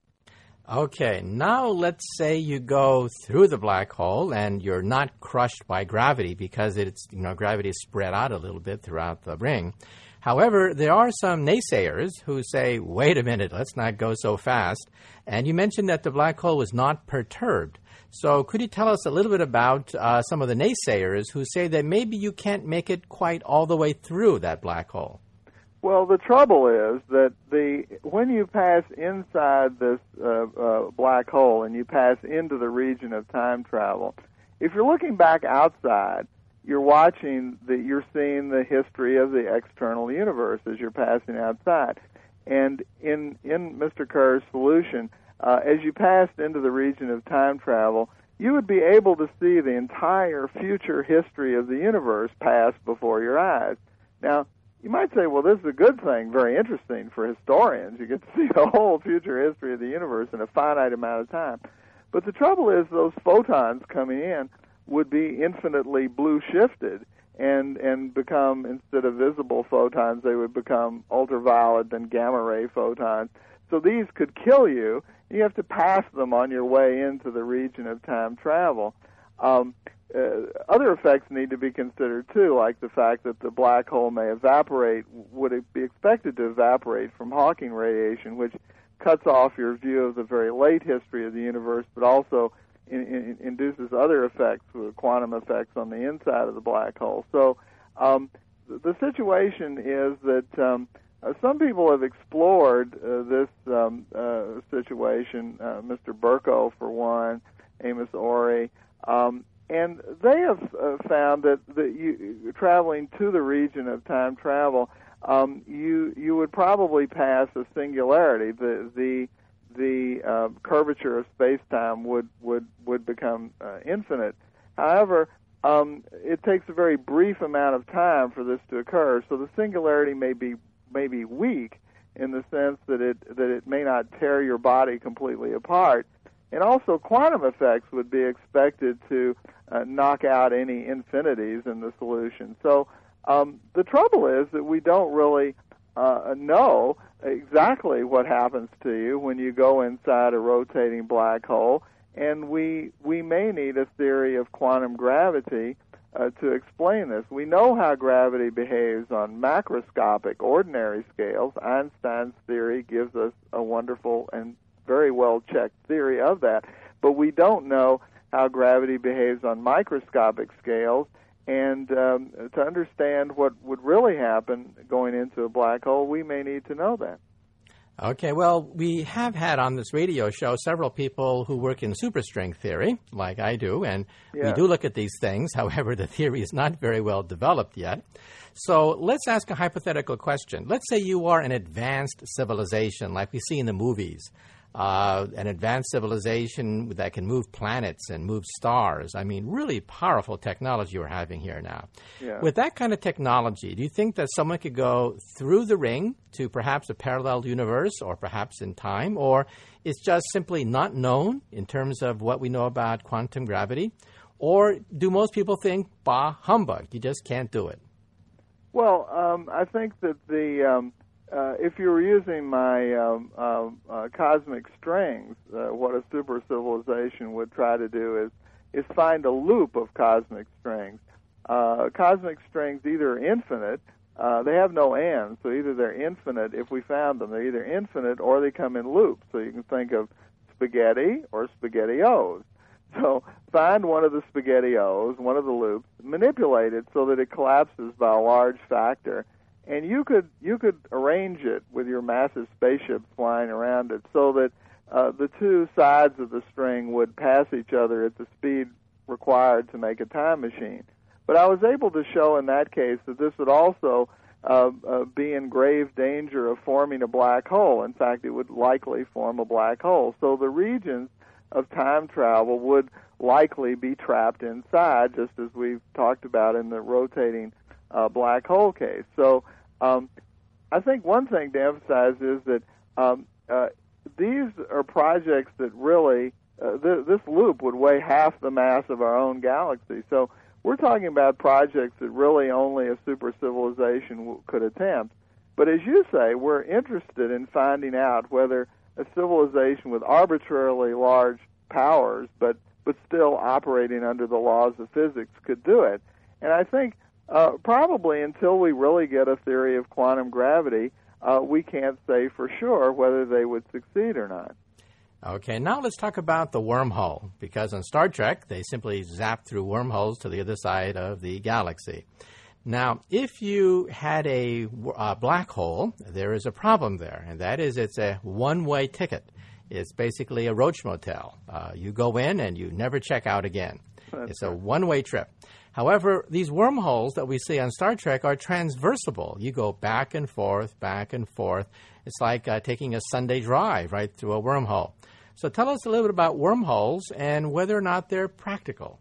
Okay, now let's say you go through the black hole and you're not crushed by gravity because it's, you know, gravity is spread out a little bit throughout the ring. However, there are some naysayers who say, wait a minute, let's not go so fast. And you mentioned that the black hole was not perturbed. So could you tell us a little bit about uh, some of the naysayers who say that maybe you can't make it quite all the way through that black hole? Well, the trouble is that the when you pass inside this uh, uh, black hole and you pass into the region of time travel, if you're looking back outside, you're watching the you're seeing the history of the external universe as you're passing outside. And in in Mister Kerr's solution, uh, as you passed into the region of time travel, you would be able to see the entire future history of the universe pass before your eyes. Now, you might say, well, this is a good thing, very interesting for historians. You get to see the whole future history of the universe in a finite amount of time. But the trouble is those photons coming in would be infinitely blue-shifted and, and become, instead of visible photons, they would become ultraviolet and gamma-ray photons. So these could kill you. You have to pass them on your way into the region of time travel. Um, Uh, other effects need to be considered, too, like the fact that the black hole may evaporate, would it be expected to evaporate from Hawking radiation, which cuts off your view of the very late history of the universe, but also in, in, induces other effects, quantum effects on the inside of the black hole. So um, the situation is that um, uh, some people have explored uh, this um, uh, situation, uh, Mister Burko, for one, Amos Ori, um, and they have uh, found that, that you, traveling to the region of time travel, um, you you would probably pass a singularity. The the the uh, curvature of space-time would would would become uh, infinite. However, um, it takes a very brief amount of time for this to occur. So the singularity may be may be weak in the sense that it that it may not tear your body completely apart. And also, quantum effects would be expected to uh, knock out any infinities in the solution. So um, the trouble is that we don't really uh, know exactly what happens to you when you go inside a rotating black hole, and we we may need a theory of quantum gravity uh, to explain this. We know how gravity behaves on macroscopic, ordinary scales. Einstein's theory gives us a wonderful and very well-checked theory of that, but we don't know how gravity behaves on microscopic scales, and um, to understand what would really happen going into a black hole, we may need to know that. Okay, well, we have had on this radio show several people who work in superstring theory, like I do, and yes. we do look at these things. However, the theory is not very well developed yet. So let's ask a hypothetical question. Let's say you are an advanced civilization, like we see in the movies, uh, an advanced civilization that can move planets and move stars. I mean, really powerful technology we're having here now. Yeah. With that kind of technology, do you think that someone could go through the ring to perhaps a parallel universe or perhaps in time, or it's just simply not known in terms of what we know about quantum gravity? Or do most people think, bah, humbug, you just can't do it? Well, um, I think that the um, uh, if you were using my um, uh, uh, cosmic strings, uh, what a super civilization would try to do is is find a loop of cosmic strings. Uh, cosmic strings either are infinite, uh, they have no end, so either they're infinite if we found them, they're either infinite or they come in loops. So you can think of spaghetti or spaghettios. So find one of the spaghettios, one of the loops, manipulate it so that it collapses by a large factor, and you could you could arrange it with your massive spaceship flying around it so that uh, the two sides of the string would pass each other at the speed required to make a time machine. But I was able to show in that case that this would also uh, uh, be in grave danger of forming a black hole. In fact, it would likely form a black hole. So the regions of time travel would likely be trapped inside, just as we've talked about in the rotating uh, black hole case. So um, I think one thing to emphasize is that um, uh, these are projects that really, uh, th- this loop would weigh half the mass of our own galaxy. So we're talking about projects that really only a super civilization w- could attempt. But as you say, we're interested in finding out whether a civilization with arbitrarily large powers, but but still operating under the laws of physics, could do it. And I think uh, probably until we really get a theory of quantum gravity, uh, we can't say for sure whether they would succeed or not. Okay, now let's talk about the wormhole, because on Star Trek, they simply zap through wormholes to the other side of the galaxy. Now, if you had a, a black hole, there is a problem there, and that is it's a one-way ticket. It's basically a roach motel. Uh, you go in and you never check out again. That's it's a one-way trip. However, these wormholes that we see on Star Trek are transversible. You go back and forth, back and forth. It's like uh, taking a Sunday drive right through a wormhole. So tell us a little bit about wormholes and whether or not they're practical.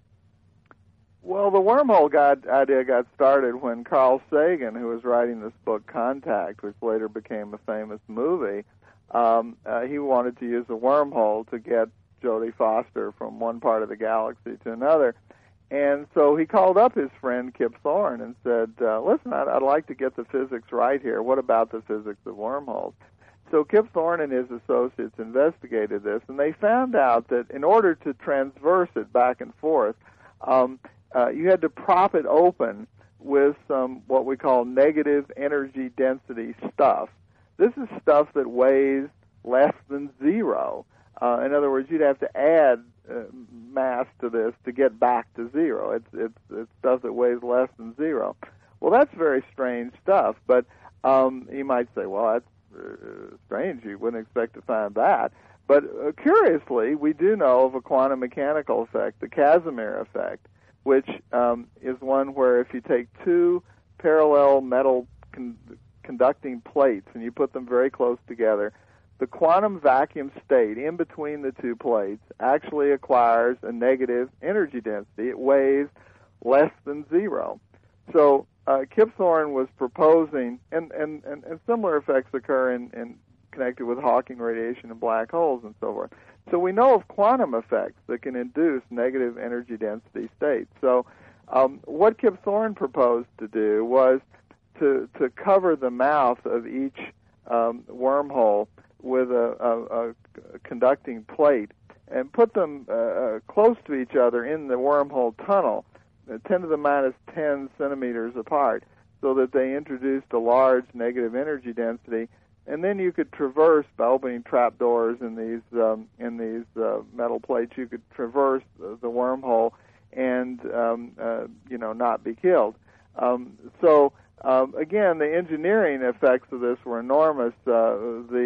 Well, the wormhole got, idea got started when Carl Sagan, who was writing this book, Contact, which later became a famous movie, um, uh, he wanted to use a wormhole to get Jodie Foster from one part of the galaxy to another. And so he called up his friend Kip Thorne and said, uh, listen, I'd, I'd like to get the physics right here. What about the physics of wormholes? So Kip Thorne and his associates investigated this, and they found out that in order to transverse it back and forth, um, Uh, you had to prop it open with some what we call negative energy density stuff. This is stuff that weighs less than zero. Uh, in other words, you'd have to add uh, mass to this to get back to zero. It's, it's, it's stuff that weighs less than zero. Well, that's very strange stuff, but um, you might say, well, that's uh, strange. You wouldn't expect to find that. But uh, curiously, we do know of a quantum mechanical effect, the Casimir effect, which um, is one where if you take two parallel metal con- conducting plates and you put them very close together, the quantum vacuum state in between the two plates actually acquires a negative energy density. It weighs less than zero. So uh, Kip Thorne was proposing, and, and, and, and similar effects occur in, in connected with Hawking radiation and black holes and so forth. So we know of quantum effects that can induce negative energy density states. So um, what Kip Thorne proposed to do was to to cover the mouth of each um, wormhole with a, a, a conducting plate and put them uh, close to each other in the wormhole tunnel, ten to the minus ten centimeters apart, so that they introduced a large negative energy density. And then you could traverse by opening trap doors in these um, in these uh, metal plates. You could traverse the, the wormhole and um, uh, you know not be killed. Um, so um, again, the engineering effects of this were enormous. Uh, the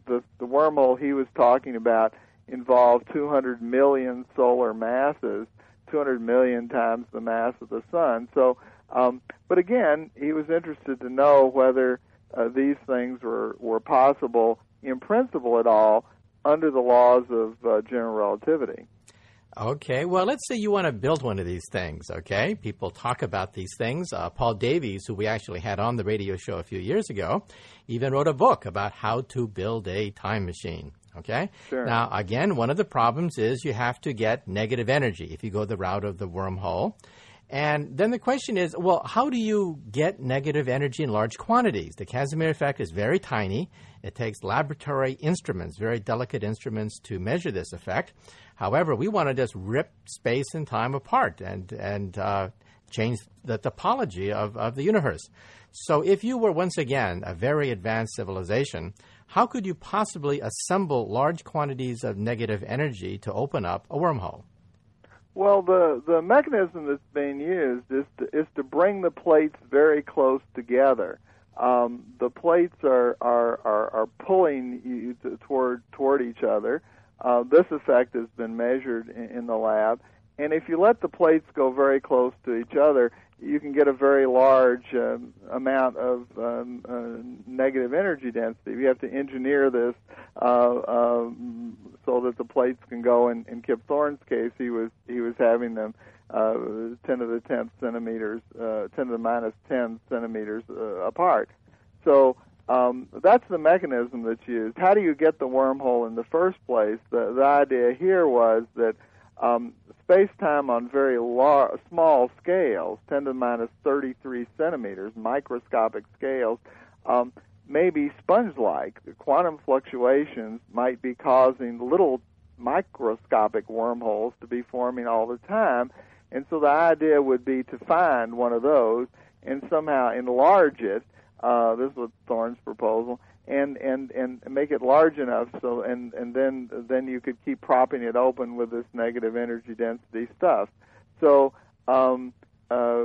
the, the wormhole he was talking about involved two hundred million solar masses, two hundred million times the mass of the sun. So, um, but again, he was interested to know whether uh, these things were, were possible in principle at all under the laws of uh, general relativity. Okay, well, let's say you want to build one of these things, okay? People talk about these things. Uh, Paul Davies, who we actually had on the radio show a few years ago, even wrote a book about how to build a time machine, okay? Sure. Now, again, one of the problems is you have to get negative energy if you go the route of the wormhole. And then the question is, well, how do you get negative energy in large quantities? The Casimir effect is very tiny. It takes laboratory instruments, very delicate instruments, to measure this effect. However, we want to just rip space and time apart and and uh, change the topology of, of the universe. So if you were, once again, a very advanced civilization, how could you possibly assemble large quantities of negative energy to open up a wormhole? Well, the, the mechanism that's being used is to, is to bring the plates very close together. Um, the plates are, are, are, are pulling you to, toward, toward each other. Uh, this effect has been measured in, in the lab. And if you let the plates go very close to each other, you can get a very large um, amount of um, uh, negative energy density. You have to engineer this uh, um, so that the plates can go. In, in Kip Thorne's case, he was he was having them uh, ten to the tenth centimeters, uh, ten to the minus ten centimeters uh, apart. So um, that's the mechanism that's used. How do you get the wormhole in the first place? The, the idea here was that um, space-time on very lar- small scales, ten to the minus thirty-three centimeters, microscopic scales, um, may be sponge-like. Quantum fluctuations might be causing little microscopic wormholes to be forming all the time. And so the idea would be to find one of those and somehow enlarge it. Uh, this was Thorne's proposal. And, and, and make it large enough so and, and then then you could keep propping it open with this negative energy density stuff. So um, uh,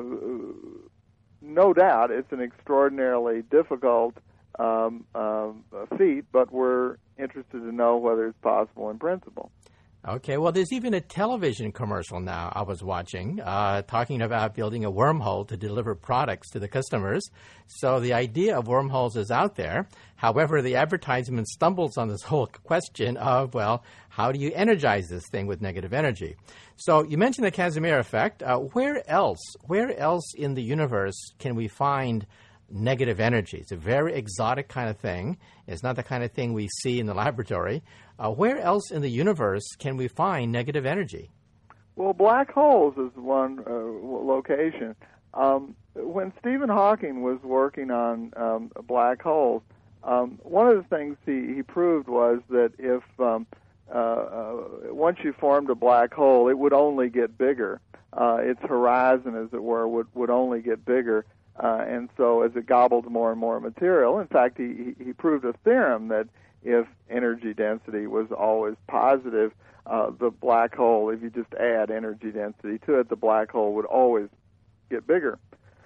no doubt it's an extraordinarily difficult um, uh, feat, but we're interested to know whether it's possible in principle. Okay, well, there's even a television commercial now I was watching uh, talking about building a wormhole to deliver products to the customers. So the idea of wormholes is out there. However, the advertisement stumbles on this whole question of, well, how do you energize this thing with negative energy? So you mentioned the Casimir effect. Uh, where else, where else in the universe can we find negative energy? It's a very exotic kind of thing. It's not the kind of thing we see in the laboratory. Uh, where else in the universe can we find negative energy? Well, black holes is one uh, location. Um, when Stephen Hawking was working on um, black holes, um, one of the things he, he proved was that if um, uh, uh, once you formed a black hole, it would only get bigger. Uh, its horizon, as it were, would, would only get bigger. Uh, and so as it gobbled more and more material, in fact, he, he proved a theorem that if energy density was always positive, uh, the black hole, if you just add energy density to it, the black hole would always get bigger.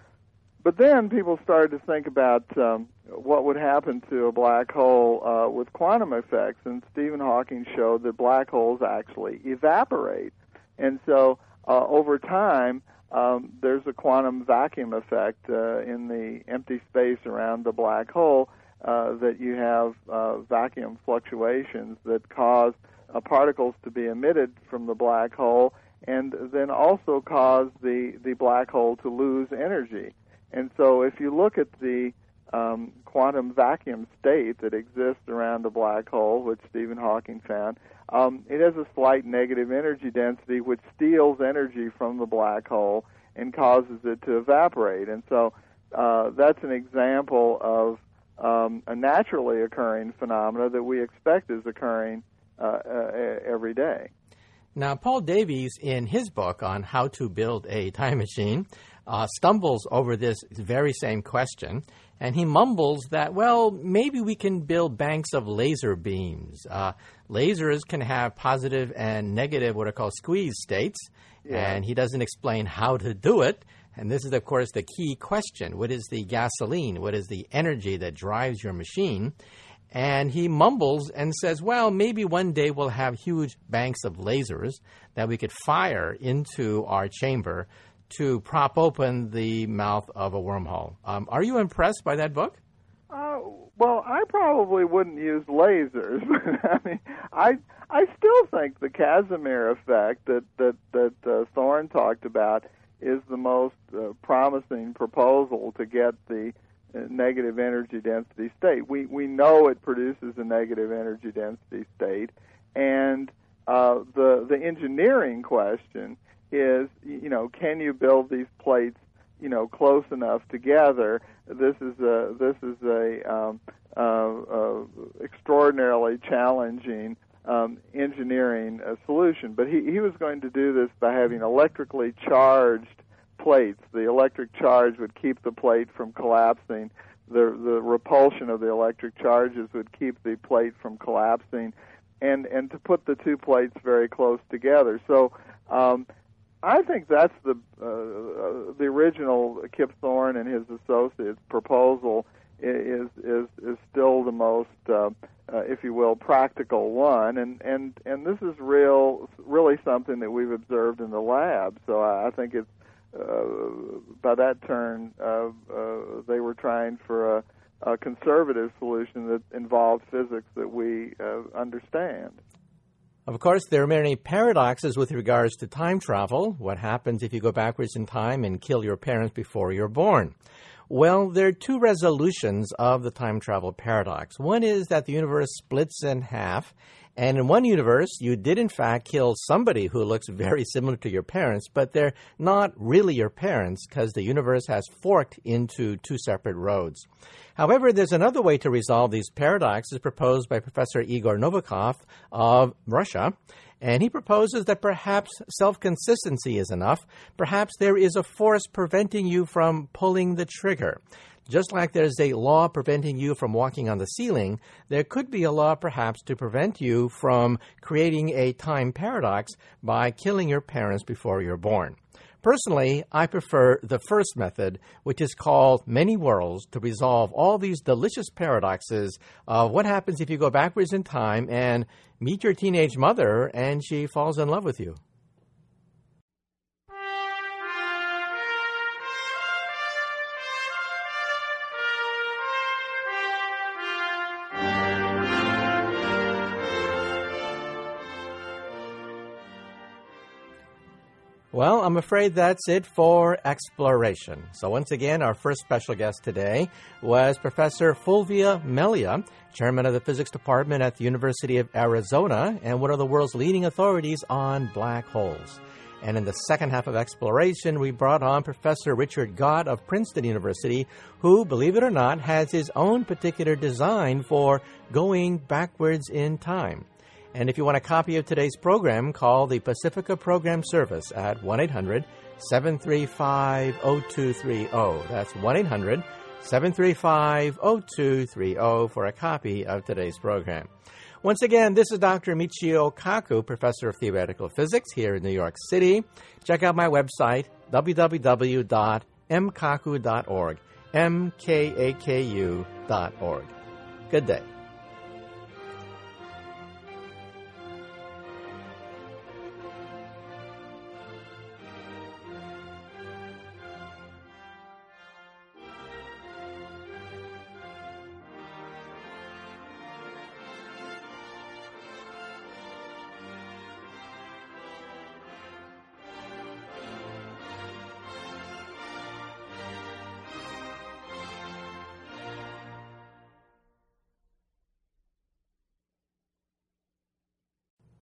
But then people started to think about um, what would happen to a black hole uh, with quantum effects, and Stephen Hawking showed that black holes actually evaporate. And so uh, over time, Um, there's a quantum vacuum effect uh, in the empty space around the black hole uh, that you have uh, vacuum fluctuations that cause uh, particles to be emitted from the black hole and then also cause the, the black hole to lose energy. And so if you look at the um, quantum vacuum state that exists around the black hole, which Stephen Hawking found, Um, it has a slight negative energy density which steals energy from the black hole and causes it to evaporate. And so uh, that's an example of um, a naturally occurring phenomena that we expect is occurring uh, uh, every day. Now, Paul Davies, in his book on how to build a time machine, uh, stumbles over this very same question, and he mumbles that, well, maybe we can build banks of laser beams. Uh, lasers can have positive and negative, what are called squeeze states, yeah. And he doesn't explain how to do it. And this is, of course, the key question. What is the gasoline? What is the energy that drives your machine? And he mumbles and says, well, maybe one day we'll have huge banks of lasers that we could fire into our chamber to prop open the mouth of a wormhole. Um, are you impressed by that book? Uh, well, I probably wouldn't use lasers. I mean, I I still think the Casimir effect that that that uh, Thorne talked about is the most uh, promising proposal to get the uh, negative energy density state. We we know it produces a negative energy density state, and uh, the the engineering question is, you know, can you build these plates, you know, close enough together? This is a this is a um, uh, uh, extraordinarily challenging um, engineering uh, solution. But he he was going to do this by having electrically charged plates. The electric charge would keep the plate from collapsing. The the repulsion of the electric charges would keep the plate from collapsing, and and to put the two plates very close together. So. Um, I think that's the uh, the original Kip Thorne and his associates proposal is is is still the most, uh, uh, if you will, practical one, and, and, and this is real really something that we've observed in the lab. So I, I think it's uh, by that turn uh, uh, they were trying for a, a conservative solution that involved physics that we uh, understand. Of course, there are many paradoxes with regards to time travel. What happens if you go backwards in time and kill your parents before you're born? Well, there are two resolutions of the time travel paradox. One is that the universe splits in half, and in one universe, you did in fact kill somebody who looks very similar to your parents, but they're not really your parents because the universe has forked into two separate roads. However, there's another way to resolve these paradoxes proposed by Professor Igor Novikov of Russia, and he proposes that perhaps self-consistency is enough. Perhaps there is a force preventing you from pulling the trigger. Just like there's a law preventing you from walking on the ceiling, there could be a law perhaps to prevent you from creating a time paradox by killing your parents before you're born. Personally, I prefer the first method, which is called many worlds, to resolve all these delicious paradoxes of what happens if you go backwards in time and meet your teenage mother and she falls in love with you. Well, I'm afraid that's it for exploration. So once again, our first special guest today was Professor Fulvia Melia, chairman of the physics department at the University of Arizona and one of the world's leading authorities on black holes. And in the second half of exploration, we brought on Professor Richard Gott of Princeton University, who, believe it or not, has his own particular design for going backwards in time. And if you want a copy of today's program, call the Pacifica Program Service at one eight hundred seven three five oh two three oh. That's one eight hundred seven three five oh two three oh for a copy of today's program. Once again, this is Doctor Michio Kaku, Professor of Theoretical Physics here in New York City. Check out my website, w w w dot m kaku dot org, M K A K U dot org. Good day.